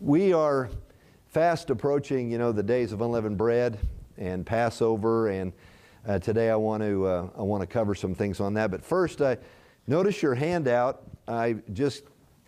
We are fast approaching, the days of unleavened bread and Passover, and today I want to cover some things on that. But first, notice your handout. This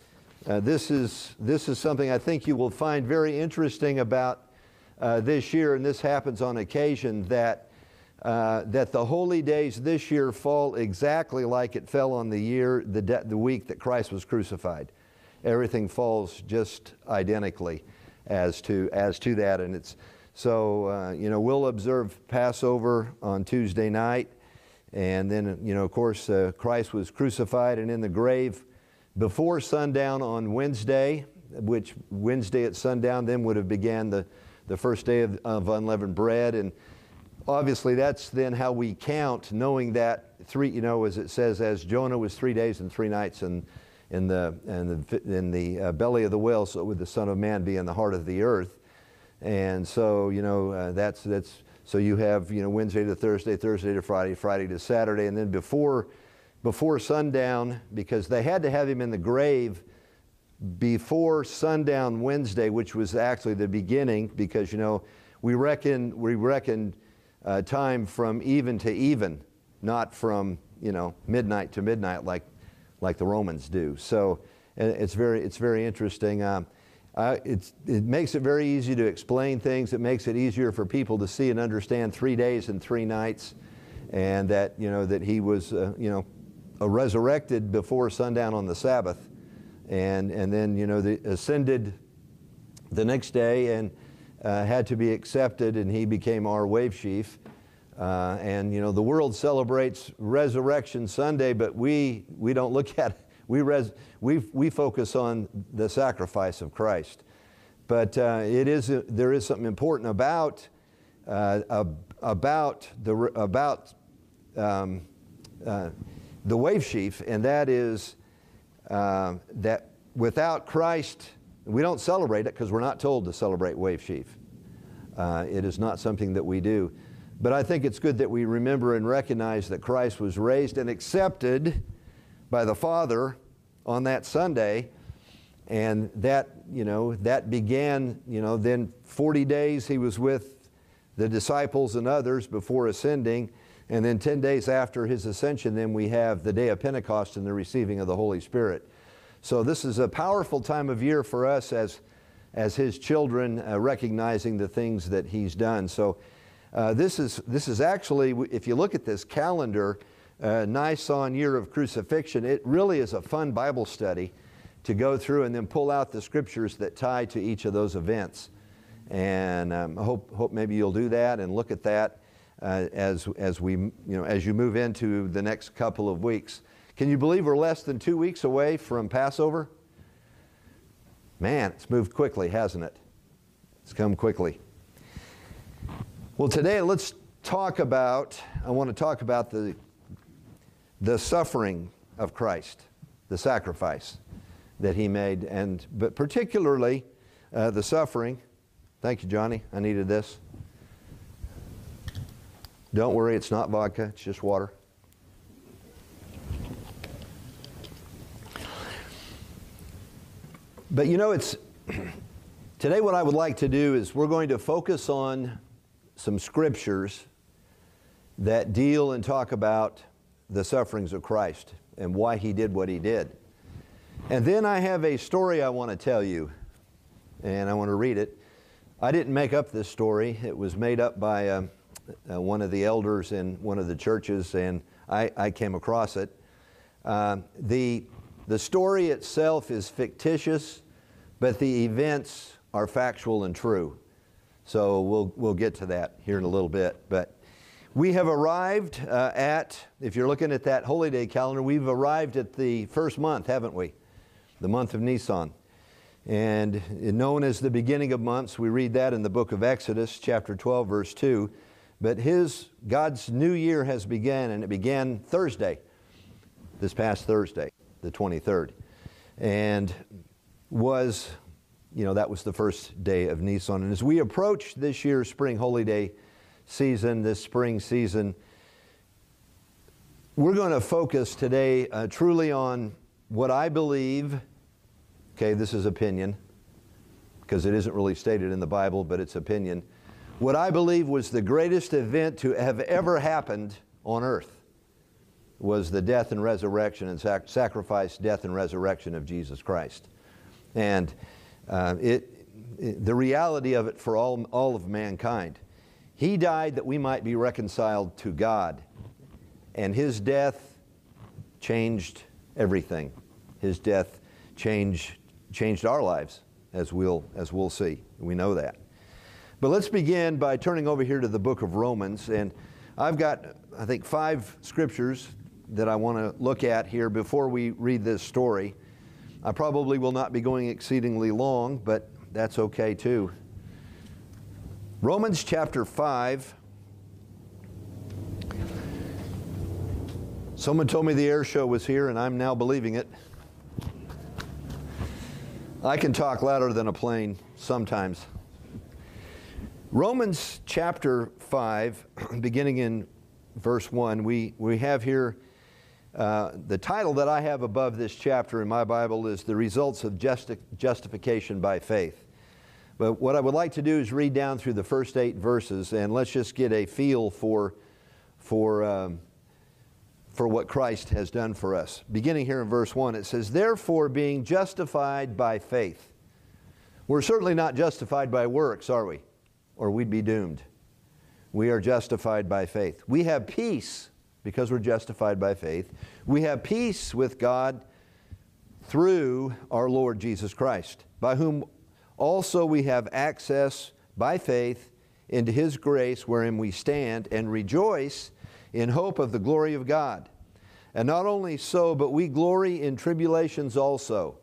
is something I think you will find very interesting about this year, and this happens on occasion, that the holy days this year fall exactly like it fell on the week that Christ was crucified. Everything falls just identically as to that, and it's so we'll observe Passover on Tuesday night, and then of course Christ was crucified and in the grave before sundown on Wednesday, which Wednesday at sundown then would have began the first day of unleavened bread. And obviously that's then how we count, knowing that as it says, as Jonah was 3 days and 3 nights in the belly of the whale, so would the Son of Man be in the heart of the earth. And so that's so you have Wednesday to Thursday, Thursday to Friday, Friday to Saturday, and then before sundown, because they had to have him in the grave before sundown Wednesday, which was actually the beginning, because we reckon time from even to even, not from midnight to midnight like the Romans do. So it's very interesting. It makes it very easy to explain things. It makes it easier for people to see and understand 3 days and 3 nights, and that that he was resurrected before sundown on the Sabbath, and then ascended the next day and had to be accepted, and he became our wave chief. And the world celebrates Resurrection Sunday, but we don't look at it. We focus on the sacrifice of Christ. But there is something important about the wave sheaf, and that is that without Christ, we don't celebrate it because we're not told to celebrate wave sheaf. It is not something that we do. But I think it's good that we remember and recognize that Christ was raised and accepted by the Father on that Sunday, and that that began then 40 days he was with the disciples and others before ascending, and then 10 days after his ascension then we have the day of Pentecost and the receiving of the Holy Spirit. So this is a powerful time of year for us as his children, recognizing the things that he's done. So this is actually, if you look at this calendar, Nisan year of crucifixion, it really is a fun Bible study to go through and then pull out the scriptures that tie to each of those events. And I hope maybe you'll do that and look at that as you move into the next couple of weeks. Can you believe we're less than 2 weeks away from Passover? Man, it's moved quickly, hasn't it? It's come quickly. Well, today I want to talk about the suffering of Christ, the sacrifice that he made, but particularly the suffering. Thank you, Johnny. I needed this. Don't worry, it's not vodka, it's just water. But today what I would like to do is we're going to focus on some scriptures that deal and talk about the sufferings of Christ and why he did what he did. And then I have a story I want to tell you, and I want to read it. I didn't make up this story. It was made up by one of the elders in one of the churches, and I came across it. The story itself is fictitious, but the events are factual and true. So we'll get to that here in a little bit. But we have arrived if you're looking at that Holy Day calendar, we've arrived at the first month, haven't we? The month of Nisan. And known as the beginning of months, we read that in the book of Exodus, chapter 12, verse 2. But God's new year has begun, and it began Thursday, this past Thursday, the 23rd. And that was the first day of Nisan. And as we approach this year's spring Holy Day season, this spring season, we're going to focus today truly on what I believe, okay, this is opinion, because it isn't really stated in the Bible, but it's opinion. What I believe was the greatest event to have ever happened on earth was the death and resurrection and sacrifice, death and resurrection of Jesus Christ. And the reality of it for all of mankind. He died that we might be reconciled to God. And His death changed everything. His death changed our lives, as we'll see. We know that. But let's begin by turning over here to the book of Romans. And I've got, I think, 5 scriptures that I want to look at here before we read this story. I probably will not be going exceedingly long, but that's okay too. Romans chapter 5. Someone told me the air show was here, and I'm now believing it. I can talk louder than a plane sometimes. Romans chapter 5, beginning in verse 1, we have here, the title that I have above this chapter in my Bible is The Results of Justification by Faith. But what I would like to do is read down through the first 8 verses, and let's just get a feel for what Christ has done for us. Beginning here in verse 1, it says, "Therefore, being justified by faith." We're certainly not justified by works, are we? Or we'd be doomed. We are justified by faith. We have peace because we're justified by faith. We have peace with God through our Lord Jesus Christ, by whom also we have access by faith into His grace, wherein we stand and rejoice in hope of the glory of God. And not only so, but we glory in tribulations also.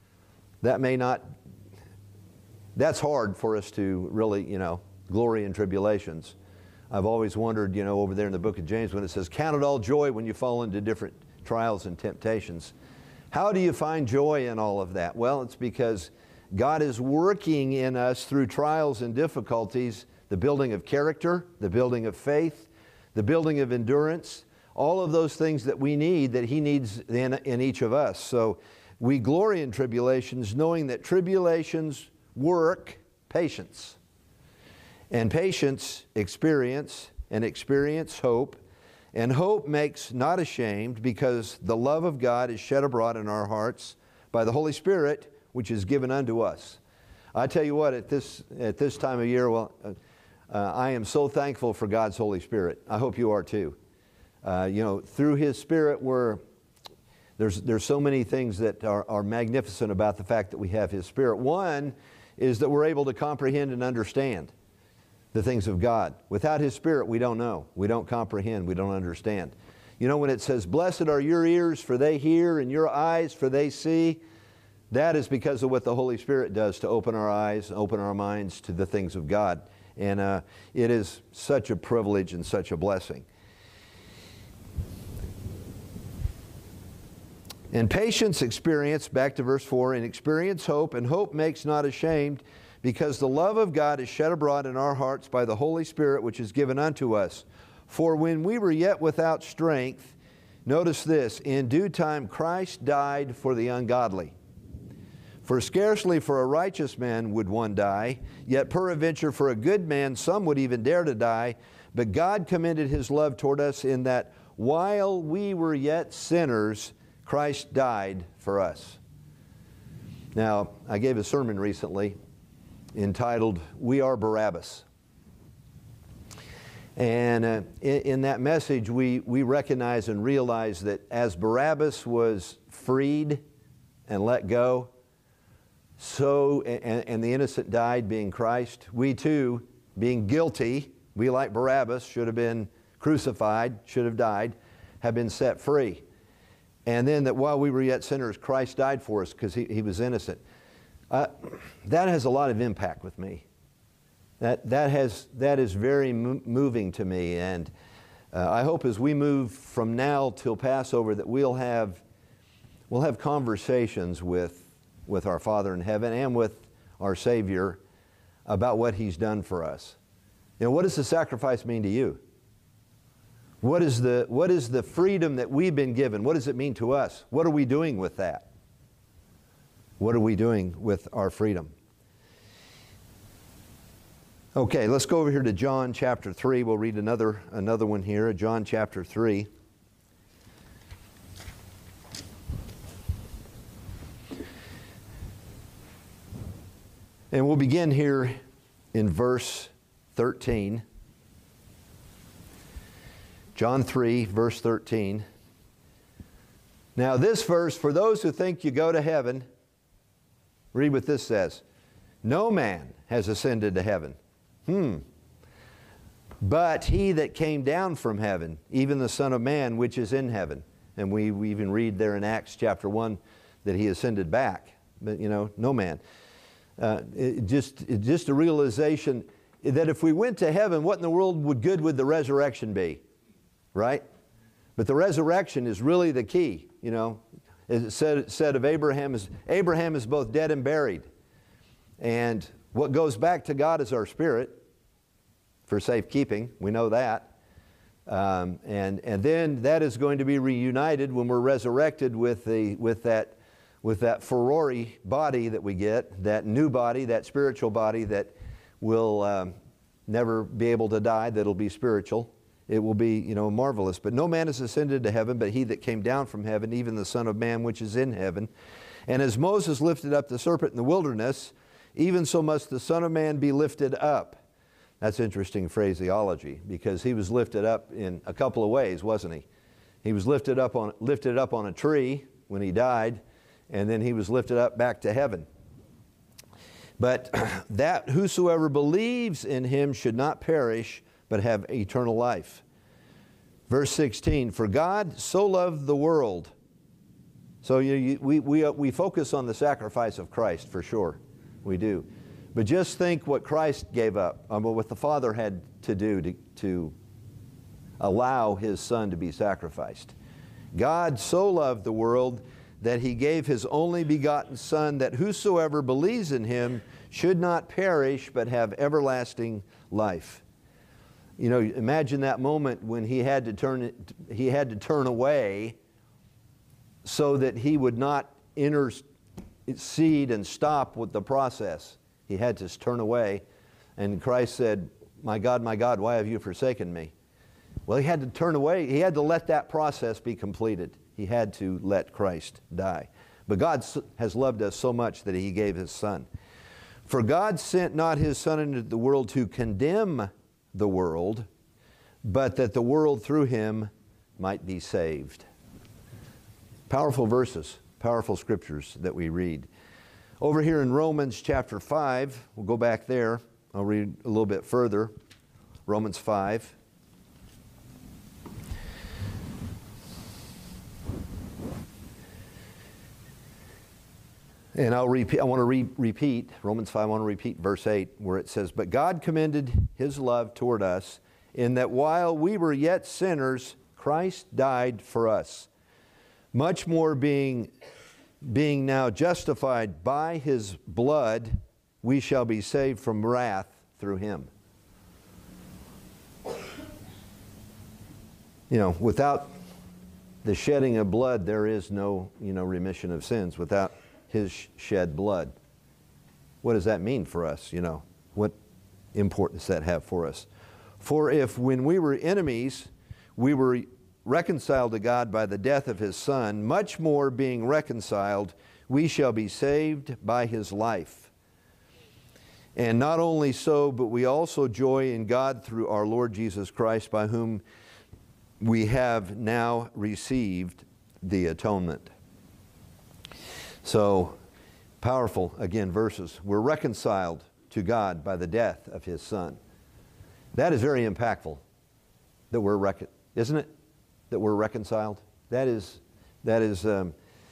That's hard for us to really, glory in tribulations. I've always wondered, over there in the book of James when it says, "Count it all joy when you fall into different trials and temptations." How do you find joy in all of that? Well, it's because God is working in us through trials and difficulties, the building of character, the building of faith, the building of endurance, all of those things that we need, that He needs in each of us. So we glory in tribulations, knowing that tribulations work patience. And patience, experience, and experience, hope. And hope makes not ashamed, because the love of God is shed abroad in our hearts by the Holy Spirit, which is given unto us. I tell you what, at this time of year, I am so thankful for God's Holy Spirit. I hope you are too. Through His Spirit, there's so many things that are magnificent about the fact that we have His Spirit. One is that we're able to comprehend and understand the things of God. Without His Spirit, we don't know. We don't comprehend. We don't understand. When it says, "Blessed are your ears, for they hear, and your eyes, for they see," that is because of what the Holy Spirit does to open our eyes, open our minds to the things of God. And it is such a privilege and such a blessing. And patience, experience, back to verse 4, and experience hope, and hope makes not ashamed, because the love of God is shed abroad in our hearts by the Holy Spirit, which is given unto us. For when we were yet without strength, notice this, in due time Christ died for the ungodly. For scarcely for a righteous man would one die, yet peradventure for a good man some would even dare to die. But God commended His love toward us in that while we were yet sinners, Christ died for us. Now, I gave a sermon recently entitled, "We Are Barabbas." And in that message, we recognize and realize that as Barabbas was freed and let go, so, and the innocent died, being Christ, we too, being guilty, we like Barabbas, should have been crucified, should have died, have been set free. And then that while we were yet sinners, Christ died for us because he was innocent. That has a lot of impact with me. That is very moving to me. And I hope as we move from now till Passover that we'll have conversations with our Father in heaven and with our Savior about what He's done for us. What does the sacrifice mean to you? What is the freedom that we've been given? What does it mean to us? What are we doing with that? What are we doing with our freedom? Okay, let's go over here to John chapter 3. We'll read another one here, John chapter 3. And we'll begin here in verse 13. John 3, verse 13. Now this verse, for those who think you go to heaven, read what this says. No man has ascended to heaven. But he that came down from heaven, even the Son of Man, which is in heaven. And we even read there in Acts chapter 1 that he ascended back. But, you know, no man. Just a realization that if we went to heaven, what in the world would the resurrection be? Right? But the resurrection is really the key. You know, it said of Abraham is both dead and buried. And what goes back to God is our spirit for safekeeping. We know that. And then that is going to be reunited when we're resurrected with that Ferrari body that we get, that new body, that spiritual body that will never be able to die, that'll be spiritual. It will be, you know, marvelous. But no man has ascended to heaven, but he that came down from heaven, even the Son of Man which is in heaven. And as Moses lifted up the serpent in the wilderness, even so must the Son of Man be lifted up. That's interesting phraseology, because he was lifted up in a couple of ways, wasn't he? He was lifted up on a tree when he died, and then he was lifted up back to heaven. But that whosoever believes in him should not perish, but have eternal life. Verse 16, for God so loved the world. So we focus on the sacrifice of Christ, for sure. We do. But just think what Christ gave up, what the Father had to do to allow His Son to be sacrificed. God so loved the world that He gave His only begotten Son, that whosoever believes in Him should not perish, but have everlasting life. You know, imagine that moment when He had to turn away so that He would not intercede and stop with the process. He had to turn away, and Christ said, my God, why have you forsaken me? Well, He had to turn away. He had to let that process be completed. He had to let Christ die. But God has loved us so much that He gave His Son. For God sent not His Son into the world to condemn the world, but that the world through Him might be saved. Powerful verses, powerful scriptures that we read. Over here in Romans chapter 5, we'll go back there. I'll read a little bit further. Romans 5. And I want to repeat Romans 5, I want to repeat verse 8, where it says, but God commended His love toward us, in that while we were yet sinners, Christ died for us. Much more being now justified by His blood, we shall be saved from wrath through Him. You know, without the shedding of blood, there is no, remission of sins. Without His shed blood. What does that mean for us? You know, what importance does that have for us? For if when we were enemies, we were reconciled to God by the death of His Son, much more being reconciled, we shall be saved by His life. And not only so, but we also joy in God through our Lord Jesus Christ, by whom we have now received the atonement. So, powerful, again, verses. We're reconciled to God by the death of His Son. That is very impactful, that we're isn't it? That we're reconciled. That is from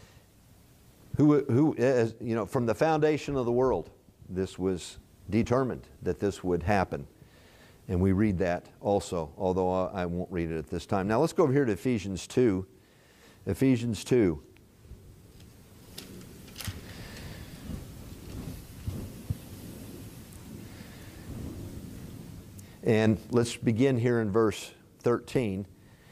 the foundation of the world, this was determined that this would happen. And we read that also, although I won't read it at this time. Now let's go over here to Ephesians 2. Ephesians 2. And let's begin here in verse 13.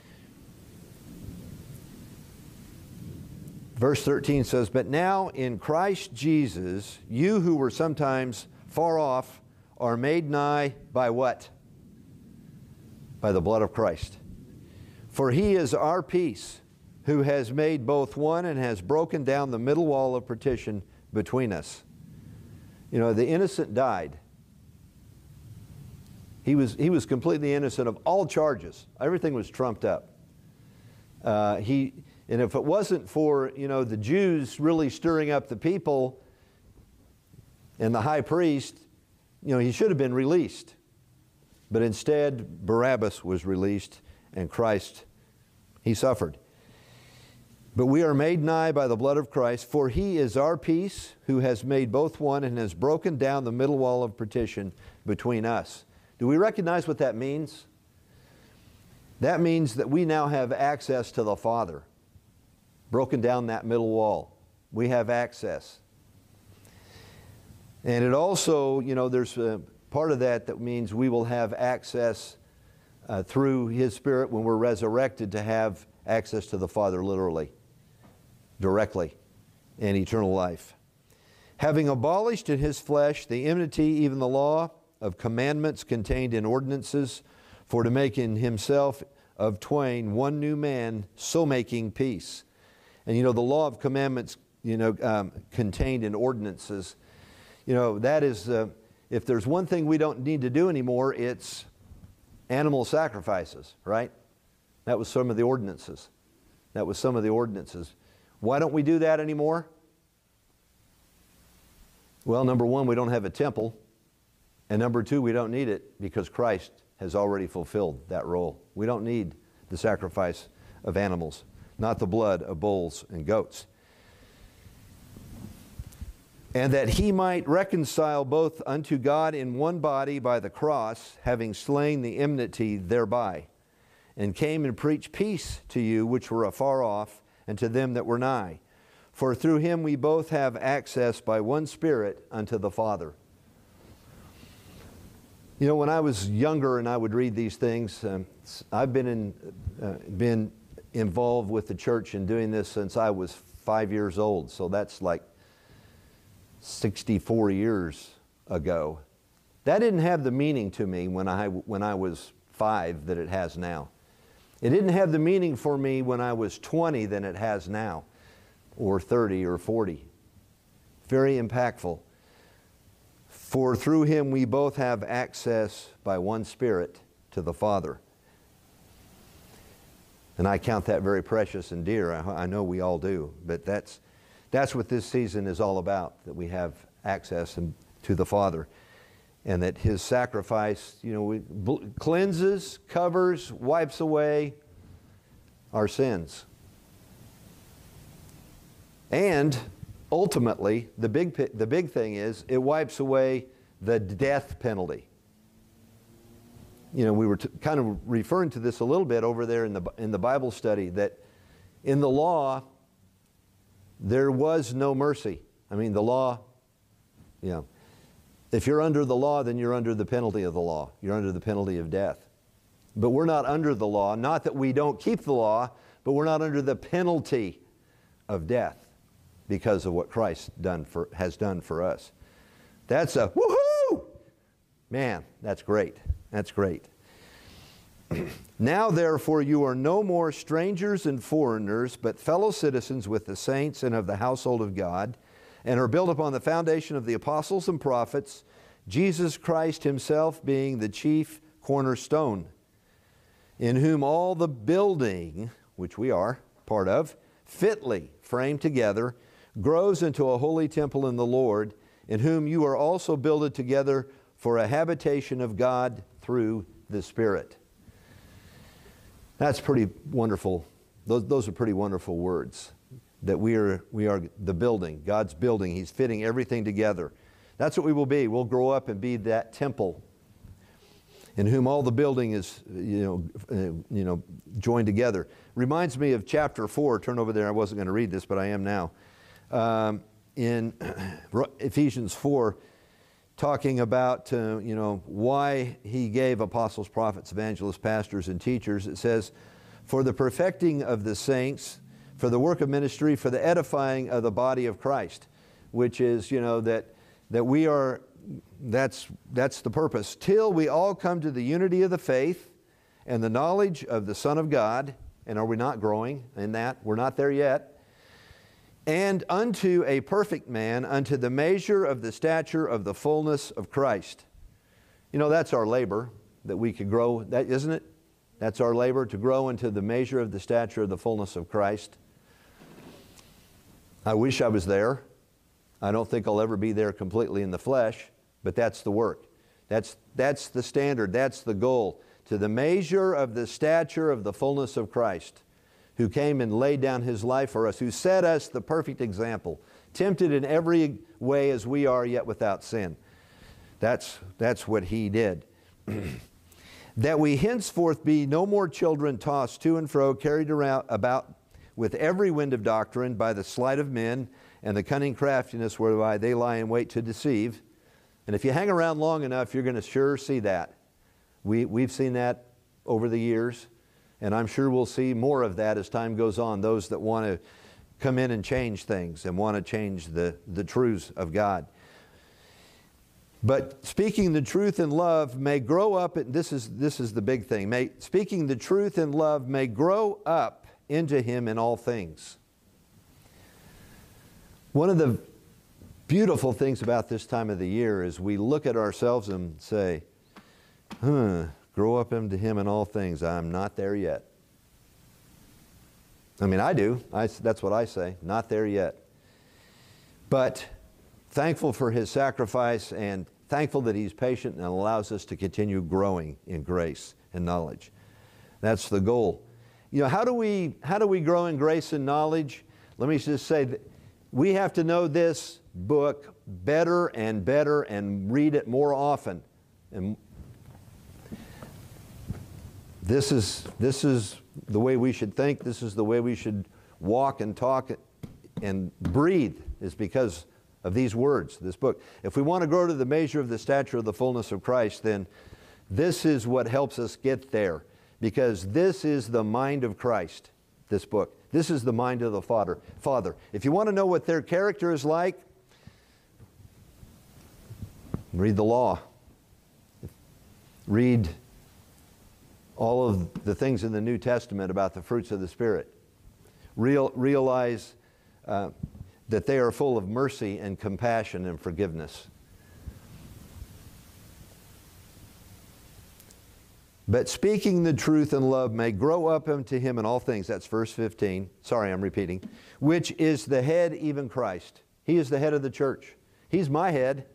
Verse 13 says, but now in Christ Jesus, you who were sometimes far off are made nigh by what? By the blood of Christ. For he is our peace, who has made both one and has broken down the middle wall of partition between us. You know, the innocent died. He was completely innocent of all charges. Everything was trumped up. And if it wasn't for, you know, the Jews really stirring up the people and the high priest, you know, he should have been released. But instead, Barabbas was released, and Christ, he suffered. But we are made nigh by the blood of Christ, for he is our peace, who has made both one and has broken down the middle wall of partition between us. Do we recognize what that means? That means that we now have access to the Father. Broken down that middle wall. We have access. And it also, you know, there's a part of that means we will have access through His Spirit when we're resurrected to have access to the Father literally, directly, in eternal life. Having abolished in His flesh the enmity, even the law of commandments contained in ordinances, for to make in Himself of twain one new man, so making peace. And you know, the law of commandments, you know, contained in ordinances, you know, that is, if there's one thing we don't need to do anymore, it's animal sacrifices, right? That was some of the ordinances. That was some of the ordinances. Why don't we do that anymore? Well, number one, we don't have a temple. And number two, we don't need it because Christ has already fulfilled that role. We don't need the sacrifice of animals, not the blood of bulls and goats. And that He might reconcile both unto God in one body by the cross, having slain the enmity thereby, and came and preached peace to you which were afar off, and to them that were nigh. For through Him we both have access by one Spirit unto the Father. You know, when I was younger and I would read these things, I've been involved with the church in doing this since I was 5 years old. So that's like 64 years ago. That didn't have the meaning to me when I was 5 that it has now. It didn't have the meaning for me when I was 20 than it has now, or 30 or 40. Very impactful. For through Him we both have access by one Spirit to the Father. And I count that very precious and dear. I know we all do. But that's what this season is all about, that we have access to the Father. And that His sacrifice, you know, cleanses, covers, wipes away our sins. And ultimately, the big thing is it wipes away the death penalty. You know, we were kind of referring to this a little bit over there in the Bible study, that in the law there was no mercy. I mean, the law, you know, if you're under the law, then you're under the penalty of the law. You're under the penalty of death. But we're not under the law. Not that we don't keep the law, but we're not under the penalty of death because of what Christ has done for us. That's a woohoo! Man, that's great. That's great. Now, therefore, you are no more strangers and foreigners, but fellow citizens with the saints and of the household of God, and are built upon the foundation of the apostles and prophets, Jesus Christ Himself being the chief cornerstone, in whom all the building, which we are part of, fitly framed together, grows into a holy temple in the Lord, in whom you are also builded together for a habitation of God through the Spirit. That's pretty wonderful. Those are pretty wonderful words. That we are the building, God's building. He's fitting everything together. That's what we will be. We'll grow up and be that temple in whom all the building is, joined together. Reminds me of chapter 4. Turn over there. I wasn't going to read this, but I am now. In Ephesians 4, talking about, why He gave apostles, prophets, evangelists, pastors, and teachers. It says, for the perfecting of the saints, for the work of ministry, for the edifying of the body of Christ, which is, that we are that's the purpose. Till we all come to the unity of the faith and the knowledge of the Son of God. And are we not growing in that? We're not there yet. And unto a perfect man, unto the measure of the stature of the fullness of Christ. You know, that's our labor, that we could grow, that, isn't it? That's our labor, to grow into the measure of the stature of the fullness of Christ. I wish I was there. I don't think I'll ever be there completely in the flesh, but that's the work. That's the standard, that's the goal. To the measure of the stature of the fullness of Christ, who came and laid down His life for us, who set us the perfect example, tempted in every way as we are, yet without sin. That's what He did. That we henceforth be no more children tossed to and fro, carried around about with every wind of doctrine by the sleight of men and the cunning craftiness whereby they lie in wait to deceive. And if you hang around long enough, you're going to sure see that. We've seen that over the years, and I'm sure we'll see more of that as time goes on, those that want to come in and change things and want to change the truths of God. But speaking the truth in love may grow up, this is the big thing, speaking the truth in love may grow up into Him in all things. One of the beautiful things about this time of the year is we look at ourselves and say, grow up into Him in all things. I'm not there yet. I mean, I do. That's what I say. Not there yet. But thankful for His sacrifice and thankful that He's patient and allows us to continue growing in grace and knowledge. That's the goal. You know, how do we grow in grace and knowledge? Let me just say that we have to know this book better and read it more often. And this is the way we should think. This is the way we should walk and talk and breathe, is because of these words, this book. If we want to grow to the measure of the stature of the fullness of Christ, then this is what helps us get there, because this is the mind of Christ, this book. This is the mind of the Father. If you want to know what their character is like, read the law. Read all of the things in the New Testament about the fruits of the Spirit. Realize that they are full of mercy and compassion and forgiveness. But speaking the truth in love may grow up into Him in all things. That's verse 15. Sorry, I'm repeating. Which is the head, even Christ. He is the head of the church. He's my head.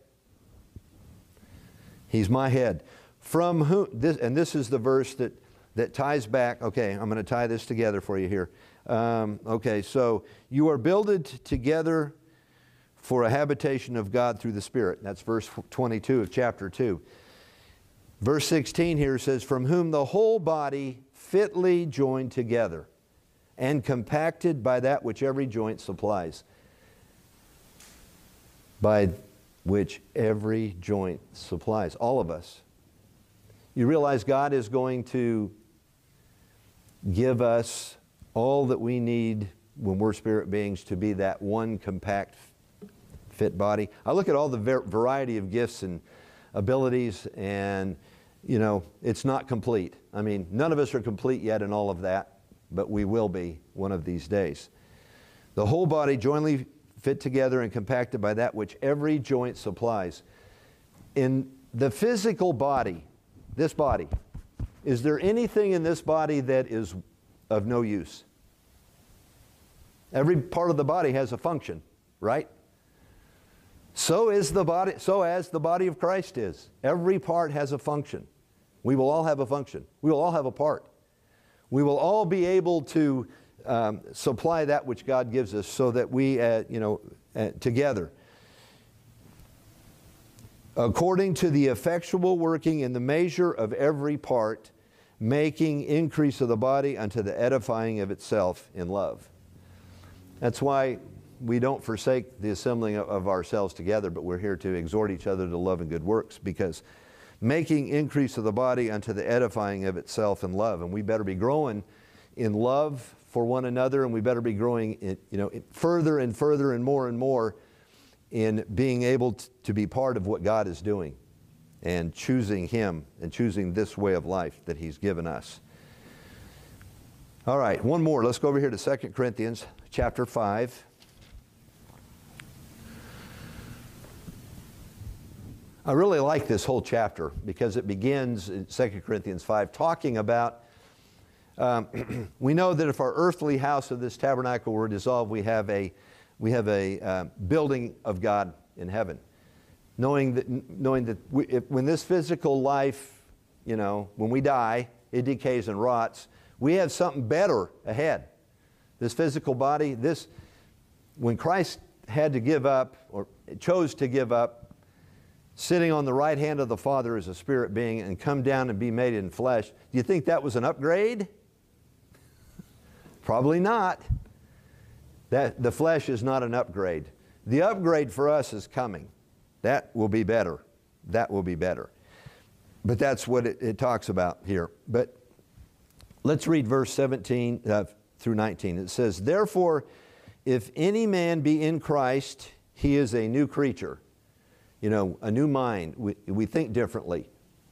He's my head. From whom, this is the verse that ties back. Okay, I'm going to tie this together for you here. Okay, so you are builded together for a habitation of God through the Spirit. That's verse 22 of chapter 2. Verse 16 here says, from whom the whole body fitly joined together and compacted by that which every joint supplies. By which every joint supplies. All of us. You realize God is going to give us all that we need when we're spirit beings to be that one compact, fit body. I look at all the variety of gifts and abilities, and you know, it's not complete. I mean, none of us are complete yet in all of that, but we will be one of these days. The whole body jointly fit together and compacted by that which every joint supplies. In the physical body, this body, is there anything in this body that is of no use? Every part of the body has a function, right? So as the body of Christ is. Every part has a function. We will all have a function. We will all have a part. We will all be able to supply that which God gives us, so that we, together, according to the effectual working in the measure of every part, making increase of the body unto the edifying of itself in love. That's why we don't forsake the assembling of ourselves together, but we're here to exhort each other to love and good works, because making increase of the body unto the edifying of itself in love. And we better be growing in love for one another, and we better be growing further and further and more in being able to be part of what God is doing and choosing Him and choosing this way of life that He's given us. All right, one more. Let's go over here to 2 Corinthians chapter 5. I really like this whole chapter because it begins in 2 Corinthians 5 talking about, we know that if our earthly house of this tabernacle were dissolved, we have a building of God in heaven. Knowing that when this physical life, when we die, it decays and rots, we have something better ahead. This physical body, when Christ had to give up, or chose to give up, sitting on the right hand of the Father as a spirit being and come down and be made in flesh, do you think that was an upgrade? Probably not. The flesh is not an upgrade. The upgrade for us is coming. That will be better. That will be better. But that's what it talks about here. But let's read verse 17 through 19. It says, "Therefore, if any man be in Christ, he is a new creature." A new mind. We think differently.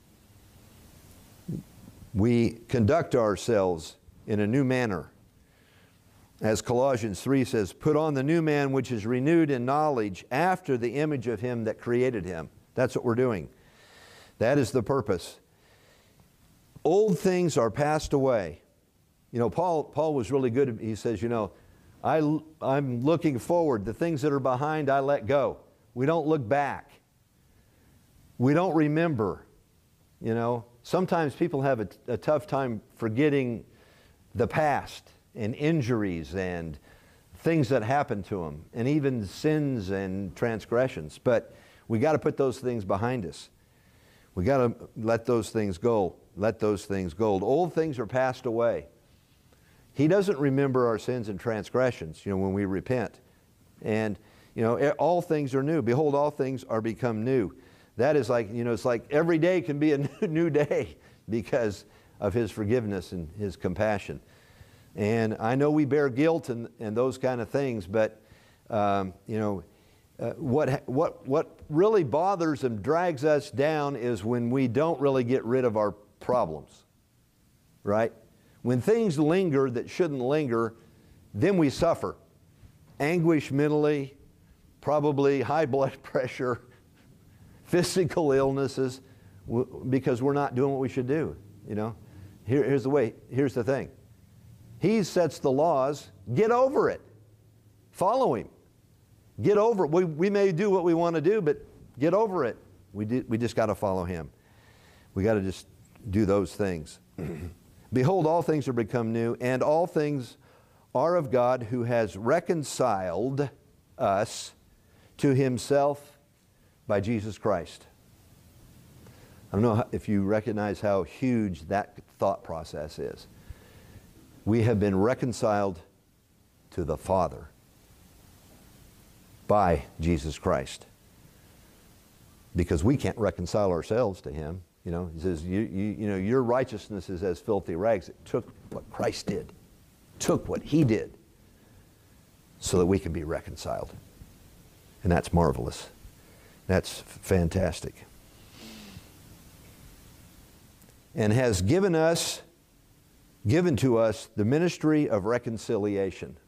We conduct ourselves in a new manner. As Colossians 3 says, "Put on the new man which is renewed in knowledge after the image of Him that created him." That's what we're doing. That is the purpose. Old things are passed away. Paul was really good. He says, I'm looking forward. The things that are behind, I let go. We don't look back. We don't remember. Sometimes people have a tough time forgetting the past and injuries and things that happened to them, and even sins and transgressions. But we got to put those things behind us. We got to let those things go. Let those things go. Old things are passed away. He doesn't remember our sins and transgressions, when we repent. And all things are new. Behold, all things are become new. That is like, it's like every day can be a new day because of His forgiveness and His compassion. And I know we bear guilt and those kind of things, but what really bothers and drags us down is when we don't really get rid of our problems, right? When things linger that shouldn't linger, then we suffer. Anguish mentally, probably high blood pressure, physical illnesses, because we're not doing what we should do. Here's the thing. He sets the laws. Get over it. Follow Him. Get over it. We may do what we want to do, but get over it. We just got to follow Him. We got to just do those things. "Behold, all things are become new, and all things are of God, who has reconciled us to Himself by Jesus Christ." I don't know if you recognize how huge that thought process is. We have been reconciled to the Father by Jesus Christ. Because we can't reconcile ourselves to Him. He says, your righteousness is as filthy rags. It took what Christ did. Took what He did so that we can be reconciled. And that's marvelous. That's fantastic. And has given to us the ministry of reconciliation.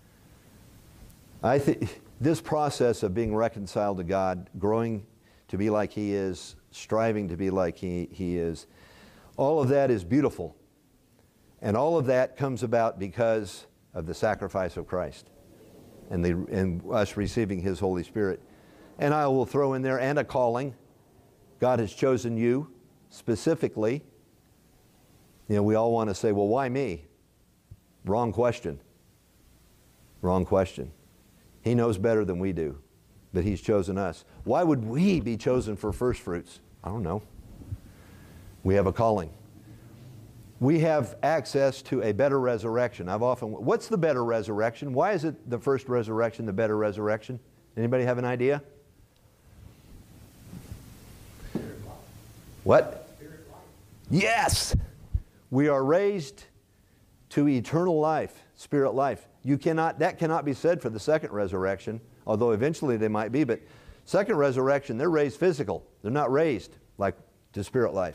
I think this process of being reconciled to God, growing to be like He is, striving to be like He is, all of that is beautiful. And all of that comes about because of the sacrifice of Christ and us receiving His Holy Spirit. And I will throw in there, and a calling. God has chosen you specifically. We all want to say, well, why me? Wrong question. Wrong question. He knows better than we do, but He's chosen us. Why would we be chosen for first fruits? I don't know. We have a calling. We have access to a better resurrection. What's the better resurrection? Why is it the first resurrection the better resurrection? Anybody have an idea? What? Yes! We are raised to eternal life, spirit life. That cannot be said for the second resurrection. although eventually they might be. But second resurrection, they're raised physical. They're not raised like to spirit life.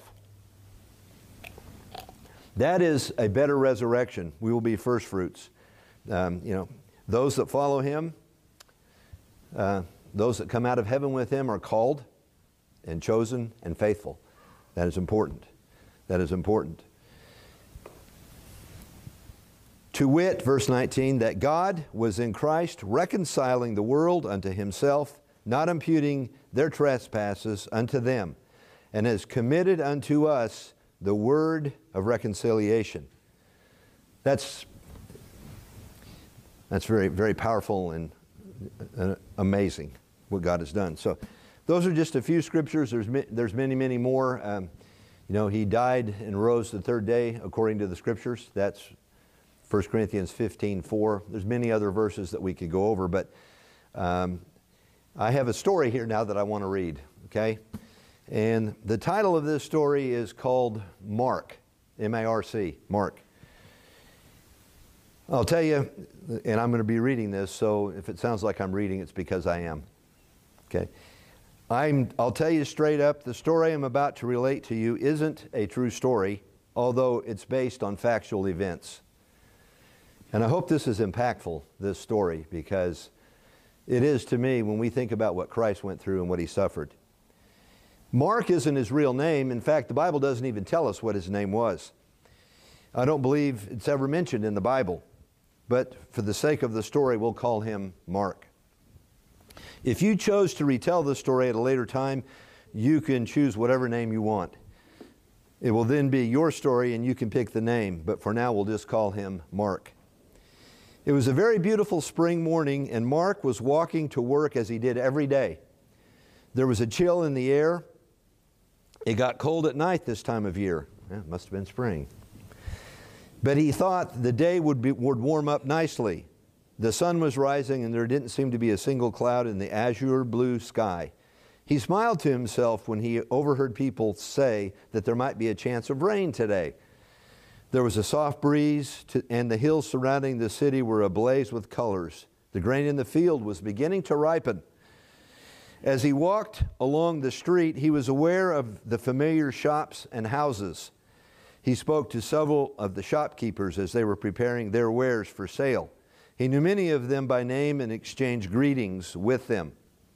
That is a better resurrection. We will be first fruits. Those that follow him, those that come out of heaven with him are called and chosen and faithful. That is important. That is important. To wit, verse 19, that God was in Christ reconciling the world unto himself, not imputing their trespasses unto them, and has committed unto us the word of reconciliation. That's very, very powerful and amazing what God has done. So those are just a few scriptures. There's many, many more. He died and rose the third day according to the scriptures. That's 1 Corinthians 15:4. There's many other verses that we could go over, but I have a story here now that I want to read, okay? And the title of this story is called Mark, M-A-R-C, Mark. I'll tell you, and I'm going to be reading this, so if it sounds like I'm reading, it's because I am, okay? I'll tell you straight up, the story I'm about to relate to you isn't a true story, although it's based on factual events. And I hope this is impactful, this story, because it is to me when we think about what Christ went through and what he suffered. Mark isn't his real name. In fact, the Bible doesn't even tell us what his name was. I don't believe it's ever mentioned in the Bible. But for the sake of the story, we'll call him Mark. If you chose to retell the story at a later time, you can choose whatever name you want. It will then be your story and you can pick the name. But for now, we'll just call him Mark. It was a very beautiful spring morning, and Mark was walking to work as he did every day. There was a chill in the air. It got cold at night this time of year. It must have been spring. But he thought the day would warm up nicely. The sun was rising, and there didn't seem to be a single cloud in the azure blue sky. He smiled to himself when he overheard people say that there might be a chance of rain today. There was a soft breeze, and the hills surrounding the city were ablaze with colors. The grain in the field was beginning to ripen. As he walked along the street, he was aware of the familiar shops and houses. He spoke to several of the shopkeepers as they were preparing their wares for sale. He knew many of them by name and exchanged greetings with them.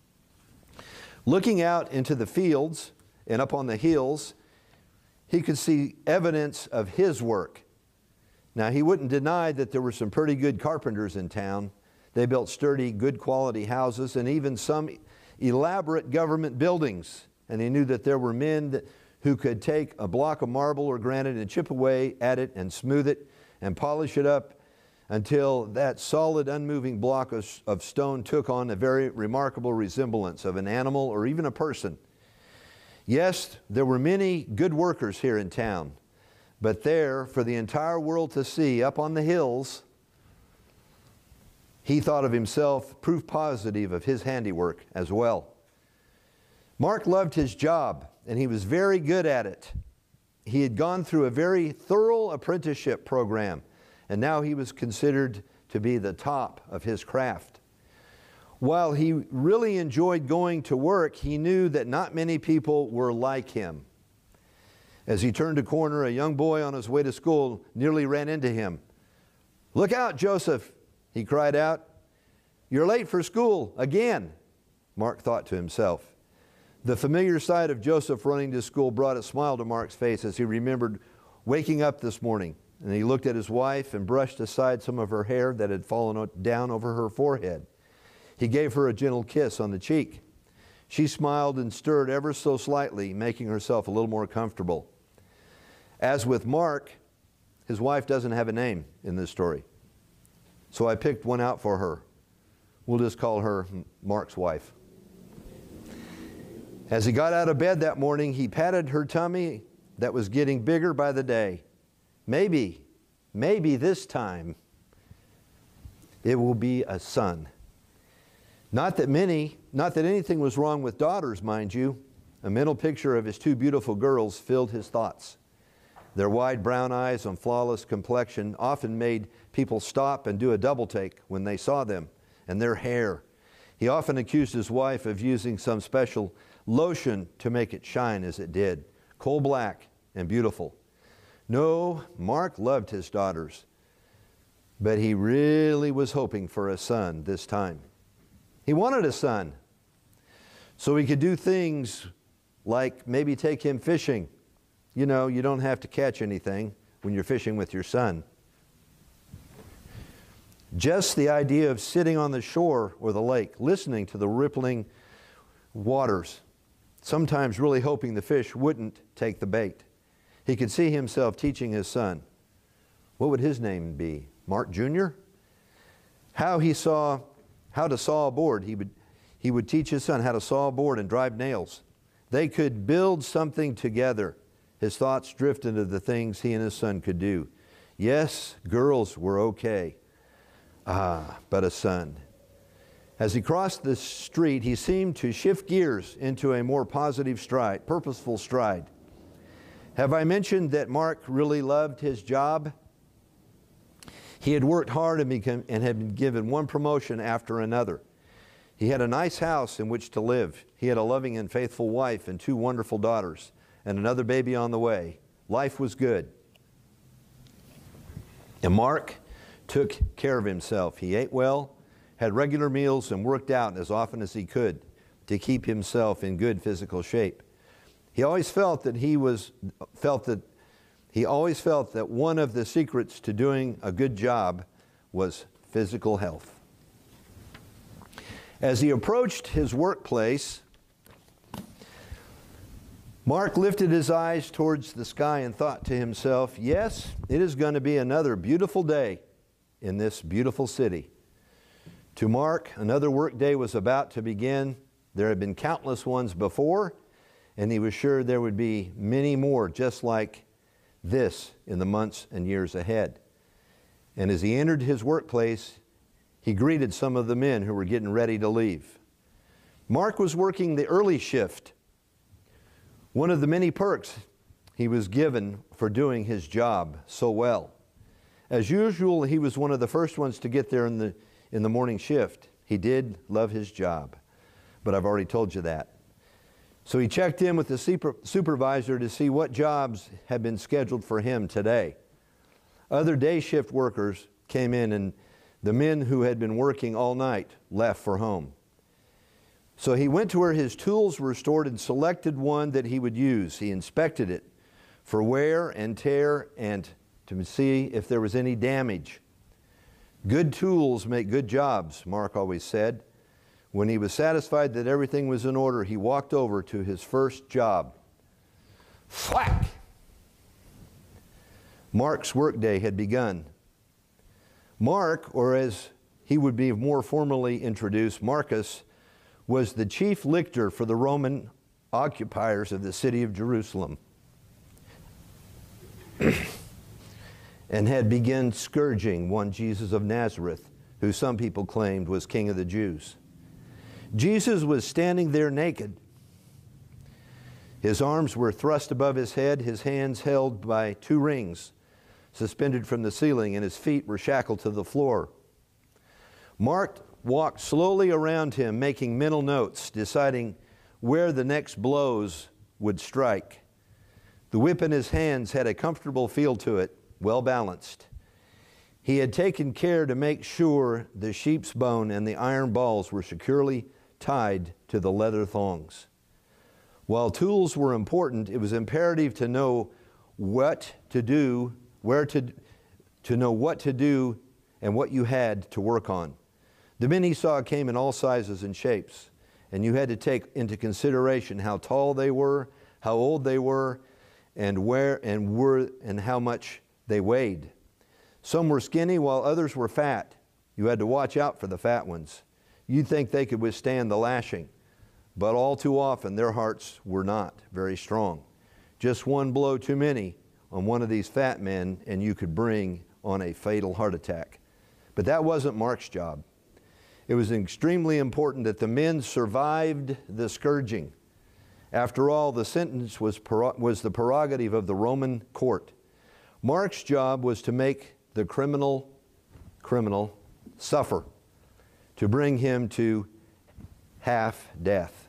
Looking out into the fields and up on the hills, he could see evidence of his work. Now, he wouldn't deny that there were some pretty good carpenters in town. They built sturdy, good quality houses and even some elaborate government buildings. And he knew that there were men who could take a block of marble or granite and chip away at it and smooth it and polish it up until that solid, unmoving block of stone took on a very remarkable resemblance of an animal or even a person. Yes, there were many good workers here in town, but there, for the entire world to see, up on the hills, he thought of himself proof positive of his handiwork as well. Mark loved his job, and he was very good at it. He had gone through a very thorough apprenticeship program, and now he was considered to be the top of his craft. While he really enjoyed going to work, he knew that not many people were like him. As he turned a corner, a young boy on his way to school nearly ran into him. "Look out, Joseph," he cried out. "You're late for school again," Mark thought to himself. The familiar sight of Joseph running to school brought a smile to Mark's face as he remembered waking up this morning. And he looked at his wife and brushed aside some of her hair that had fallen down over her forehead. He gave her a gentle kiss on the cheek. She smiled and stirred ever so slightly, making herself a little more comfortable. As with Mark, his wife doesn't have a name in this story. So I picked one out for her. We'll just call her Mark's wife. As he got out of bed that morning, he patted her tummy that was getting bigger by the day. Maybe this time it will be a son. Not that anything was wrong with daughters, mind you. A mental picture of his two beautiful girls filled his thoughts. Their wide brown eyes and flawless complexion often made people stop and do a double take when they saw them, and their hair. He often accused his wife of using some special lotion to make it shine as it did, coal black and beautiful. No, Mark loved his daughters, but he really was hoping for a son this time. He wanted a son so he could do things like maybe take him fishing. You know, you don't have to catch anything when you're fishing with your son. Just the idea of sitting on the shore or the lake, listening to the rippling waters, sometimes really hoping the fish wouldn't take the bait. He could see himself teaching his son. What would his name be? Mark Jr.? How to saw a board. He would teach his son how to saw a board and drive nails. They could build something together. His thoughts drifted into the things he and his son could do. Yes, girls were okay. But a son. As he crossed the street, he seemed to shift gears into a more positive stride, purposeful stride. Have I mentioned that Mark really loved his job? He had worked hard and had been given one promotion after another. He had a nice house in which to live. He had a loving and faithful wife and 2 wonderful daughters and another baby on the way. Life was good. And Mark took care of himself. He ate well, had regular meals, and worked out as often as he could to keep himself in good physical shape. He always felt that one of the secrets to doing a good job was physical health. As he approached his workplace, Mark lifted his eyes towards the sky and thought to himself, yes, it is going to be another beautiful day in this beautiful city. To Mark, another workday was about to begin. There had been countless ones before, and he was sure there would be many more just like this in the months and years ahead. And as he entered his workplace, he greeted some of the men who were getting ready to leave. Mark was working the early shift. One of the many perks he was given for doing his job so well. As usual, he was one of the first ones to get there in the morning shift. He did love his job, but I've already told you that. So he checked in with the supervisor to see what jobs had been scheduled for him today. Other day shift workers came in, and the men who had been working all night left for home. So he went to where his tools were stored and selected one that he would use. He inspected it for wear and tear and to see if there was any damage. Good tools make good jobs, Mark always said. When he was satisfied that everything was in order, he walked over to his first job. Thwack! Mark's workday had begun. Mark, or as he would be more formally introduced, Marcus, was the chief lictor for the Roman occupiers of the city of Jerusalem and had begun scourging one Jesus of Nazareth, who some people claimed was King of the Jews. Jesus was standing there naked. His arms were thrust above his head, his hands held by 2 rings suspended from the ceiling, and his feet were shackled to the floor. Mark walked slowly around him, making mental notes, deciding where the next blows would strike. The whip in his hands had a comfortable feel to it, well balanced. He had taken care to make sure the sheep's bone and the iron balls were securely tied to the leather thongs. While tools were important, it was imperative to know what to do, to know what to do and what you had to work on. The men he saw came in all sizes and shapes, and you had to take into consideration how tall they were, how old they were, and how much they weighed. Some were skinny while others were fat. You had to watch out for the fat ones. You'd think they could withstand the lashing, but all too often their hearts were not very strong. Just one blow too many on one of these fat men and you could bring on a fatal heart attack. But that wasn't Mark's job. It was extremely important that the men survived the scourging. After all, the sentence was the prerogative of the Roman court. Mark's job was to make the criminal suffer, to bring him to half death.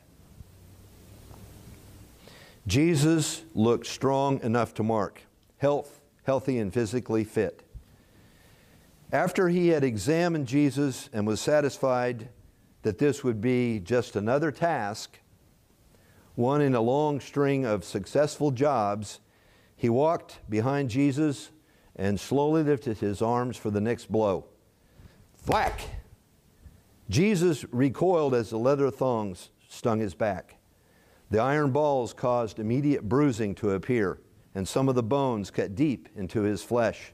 Jesus looked strong enough to Mark, healthy and physically fit. After he had examined Jesus and was satisfied that this would be just another task, one in a long string of successful jobs, he walked behind Jesus and slowly lifted his arms for the next blow. Thwack! Jesus recoiled as the leather thongs stung his back. The iron balls caused immediate bruising to appear, and some of the bones cut deep into his flesh.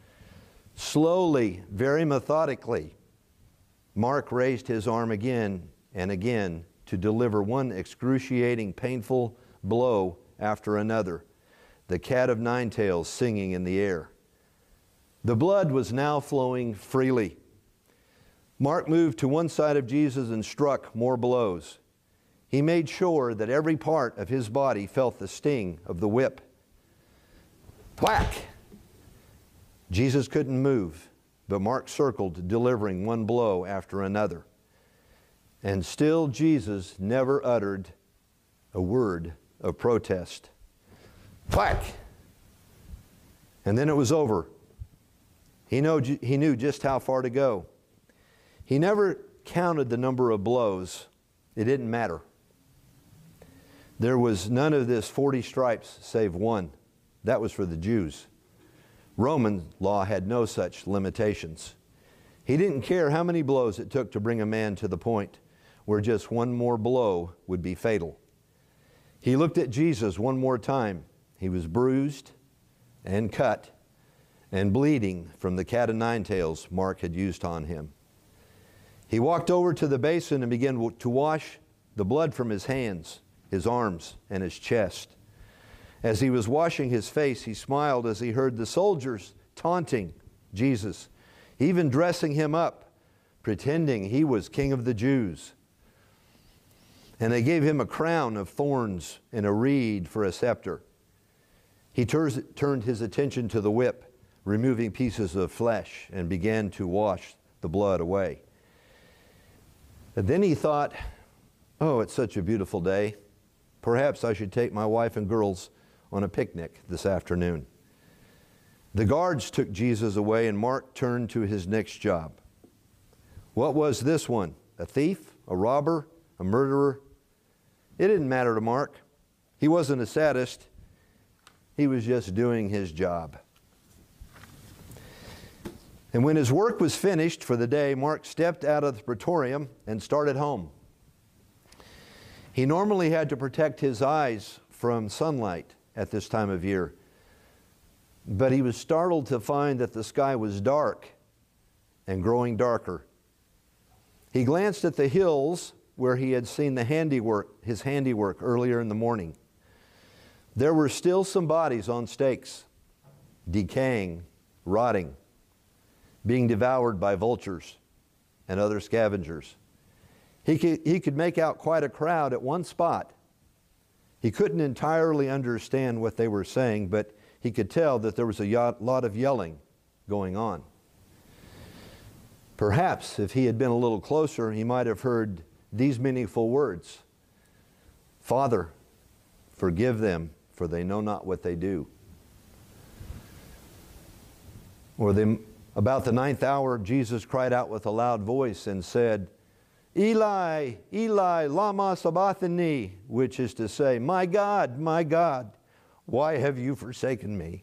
Slowly, very methodically, Mark raised his arm again and again to deliver one excruciating, painful blow after another, the cat of nine tails singing in the air. The blood was now flowing freely. Mark moved to one side of Jesus and struck more blows. He made sure that every part of his body felt the sting of the whip. Thwack! Jesus couldn't move, but Mark circled, delivering one blow after another. And still Jesus never uttered a word of protest. Thwack! And then it was over. He knew just how far to go. He never counted the number of blows. It didn't matter. There was none of this 40 stripes save one. That was for the Jews. Roman law had no such limitations. He didn't care how many blows it took to bring a man to the point where just one more blow would be fatal. He looked at Jesus one more time. He was bruised and cut and bleeding from the cat of nine tails Mark had used on him. He walked over to the basin and began to wash the blood from his hands, his arms, and his chest. As he was washing his face, he smiled as he heard the soldiers taunting Jesus, even dressing him up, pretending he was king of the Jews. And they gave him a crown of thorns and a reed for a scepter. He turned his attention to the whip, removing pieces of flesh, and began to wash the blood away. And then he thought, oh, it's such a beautiful day. Perhaps I should take my wife and girls on a picnic this afternoon. The guards took Jesus away, and Mark turned to his next job. What was this one? A thief? A robber? A murderer? It didn't matter to Mark. He wasn't a sadist. He was just doing his job. And when his work was finished for the day, Mark stepped out of the praetorium and started home. He normally had to protect his eyes from sunlight at this time of year, but he was startled to find that the sky was dark and growing darker. He glanced at the hills where he had seen his handiwork earlier in the morning. There were still some bodies on stakes, decaying, rotting, being devoured by vultures and other scavengers. He could make out quite a crowd at one spot. He couldn't entirely understand what they were saying, but he could tell that there was a lot of yelling going on. Perhaps if he had been a little closer, he might have heard these meaningful words: Father, forgive them, for they know not what they do. Or about the 9th hour, Jesus cried out with a loud voice and said, Eli, Eli, lama sabachthani, which is to say, my God, why have you forsaken me?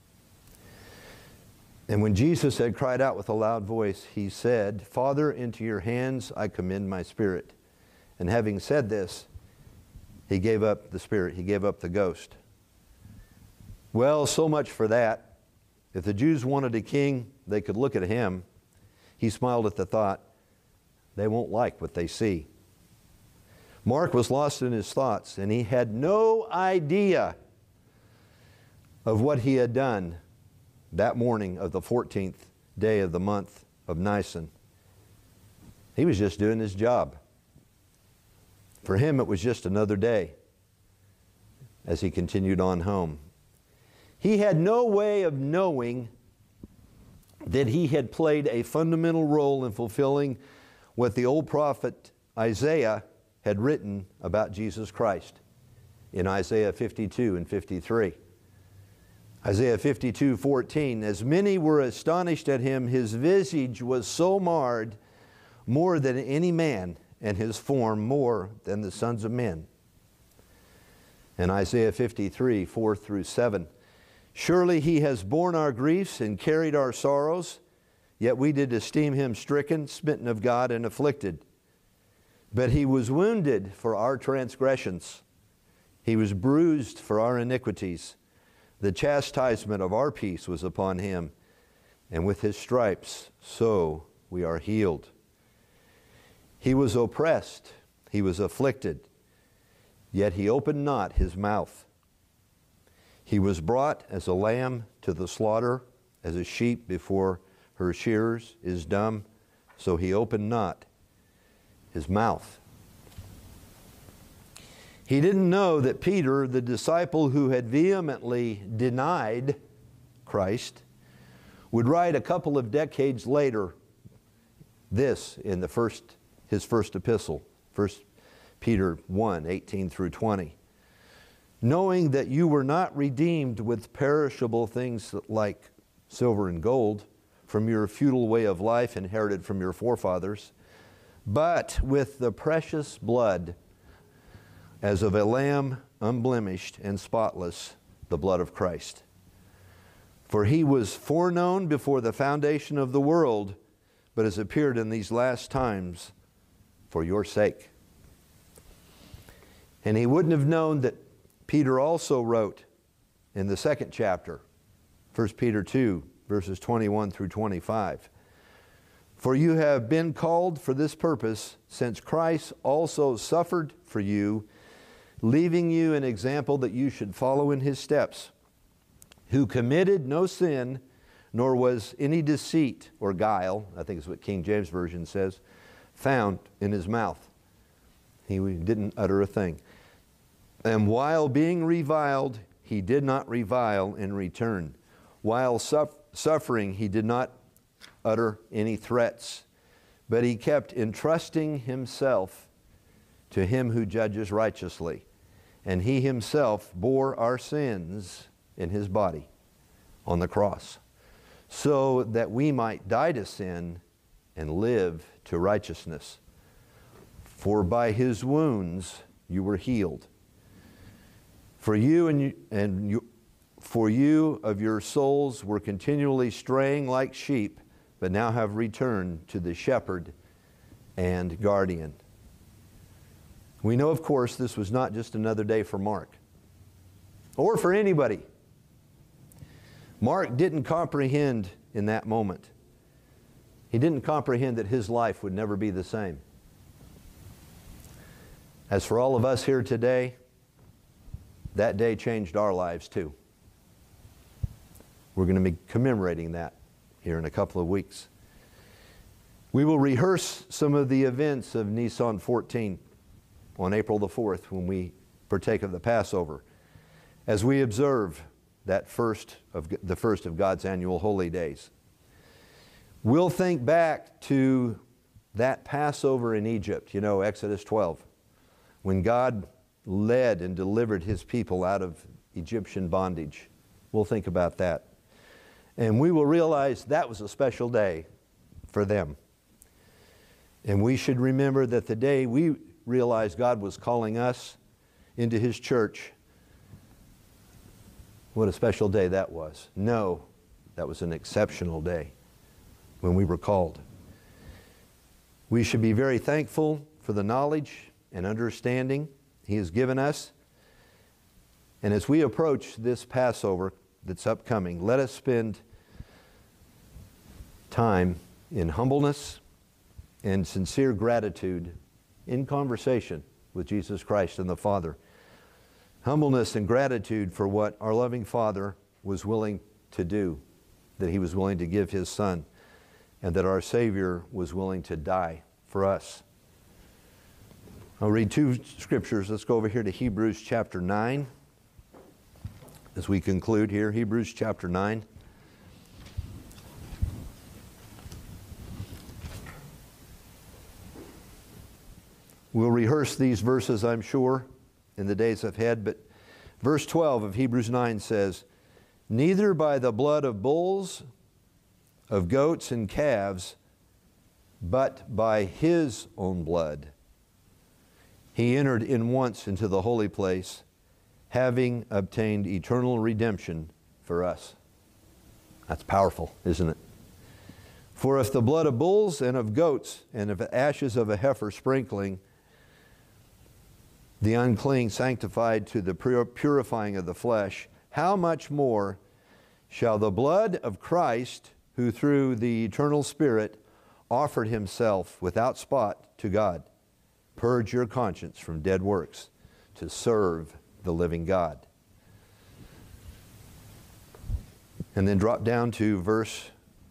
And when Jesus had cried out with a loud voice, he said, Father, into your hands I commend my spirit. And having said this, he gave up the spirit, he gave up the ghost. Well, so much for that. If the Jews wanted a king, they could look at him. He smiled at the thought, they won't like what they see. Mark was lost in his thoughts, and he had no idea of what he had done that morning of the 14th day of the month of Nisan. He was just doing his job. For him, it was just another day as he continued on home. He had no way of knowing that he had played a fundamental role in fulfilling what the old prophet Isaiah had written about Jesus Christ in Isaiah 52 and 53. Isaiah 52:14, as many were astonished at him, his visage was so marred more than any man, and his form more than the sons of men. And Isaiah 53, 4 through 7, surely he has borne our griefs and carried our sorrows, yet we did esteem him stricken, smitten of God, and afflicted. But he was wounded for our transgressions. He was bruised for our iniquities. The chastisement of our peace was upon him, and with his stripes, so we are healed. He was oppressed, he was afflicted, yet he opened not his mouth. He was brought as a lamb to the slaughter, as a sheep before her shearers is dumb, so he opened not his mouth. He didn't know that Peter, the disciple who had vehemently denied Christ, would write a couple of decades later this in his first epistle, 1 Peter 1, 18 through 20. Knowing that you were not redeemed with perishable things like silver and gold from your futile way of life inherited from your forefathers, but with the precious blood as of a lamb unblemished and spotless, the blood of Christ. For he was foreknown before the foundation of the world, but has appeared in these last times for your sake. And he wouldn't have known that Peter also wrote in the second chapter, 1 Peter 2, verses 21 through 25. For you have been called for this purpose, since Christ also suffered for you, leaving you an example that you should follow in his steps, who committed no sin, nor was any deceit or guile, I think is what King James Version says, found in his mouth. He didn't utter a thing. And while being reviled, he did not revile in return. While suffering, he did not utter any threats, but he kept entrusting himself to him who judges righteously. And he himself bore our sins in his body on the cross, so that we might die to sin and live to righteousness. For by his wounds you were healed. For you of your souls were continually straying like sheep, but now have returned to the shepherd and guardian. We know, of course, this was not just another day for Mark or for anybody. Mark didn't comprehend in that moment. He didn't comprehend that his life would never be the same. As for all of us here today, that day changed our lives too. We're going to be commemorating that here in a couple of weeks. We will rehearse some of the events of Nisan 14 on April the 4th when we partake of the Passover, as we observe the first of God's annual holy days. We'll think back to that Passover in Egypt, Exodus 12, when God led and delivered his people out of Egyptian bondage. We'll think about that. And we will realize that was a special day for them. And we should remember that the day we realized God was calling us into his church, what a special day that was. No, that was an exceptional day when we were called. We should be very thankful for the knowledge and understanding he has given us. And as we approach this Passover that's upcoming, let us spend time in humbleness and sincere gratitude in conversation with Jesus Christ and the Father. Humbleness and gratitude for what our loving Father was willing to do, that he was willing to give his Son, and that our Savior was willing to die for us. I'll read two scriptures. Let's go over here to Hebrews chapter 9 as we conclude here. Hebrews chapter 9. We'll rehearse these verses, I'm sure, in the days ahead, but verse 12 of Hebrews 9 says, neither by the blood of bulls, of goats and calves, but by His own blood, He entered in once into the holy place, having obtained eternal redemption for us. That's powerful, isn't it? For if the blood of bulls and of goats and of ashes of a heifer sprinkling the unclean sanctified to the purifying of the flesh, how much more shall the blood of Christ, who through the eternal Spirit offered Himself without spot to God, purge your conscience from dead works to serve the living God. And then drop down to verse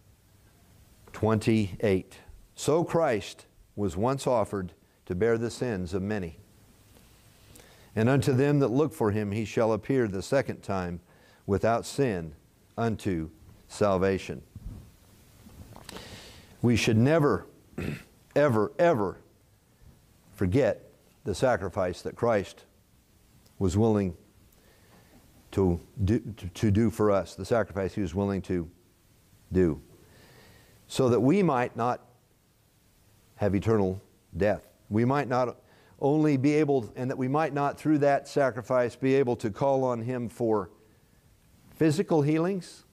28. So Christ was once offered to bear the sins of many. And unto them that look for Him He shall appear the second time without sin unto salvation. We should never, ever, ever forget the sacrifice that Christ was willing to do for us, the sacrifice He was willing to do, so that we might not have eternal death. We might not only be able, and that we might not through that sacrifice be able to call on Him for physical healings,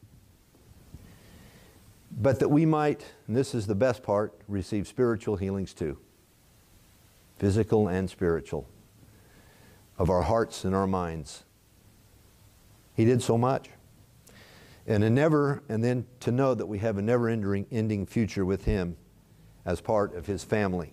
but that we might, and this is the best part, receive spiritual healings too. Physical and spiritual, of our hearts and our minds. He did so much. And then to know that we have a never-ending future with Him as part of His family.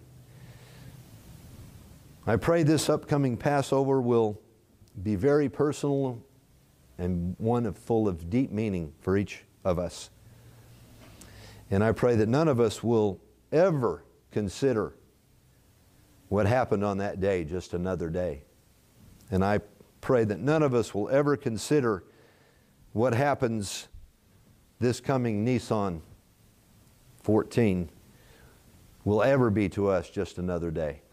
I pray this upcoming Passover will be very personal and one full of deep meaning for each of us. And I pray that none of us will ever consider what happened on that day just another day. And I pray that none of us will ever consider what happens this coming Nisan 14 will ever be to us just another day.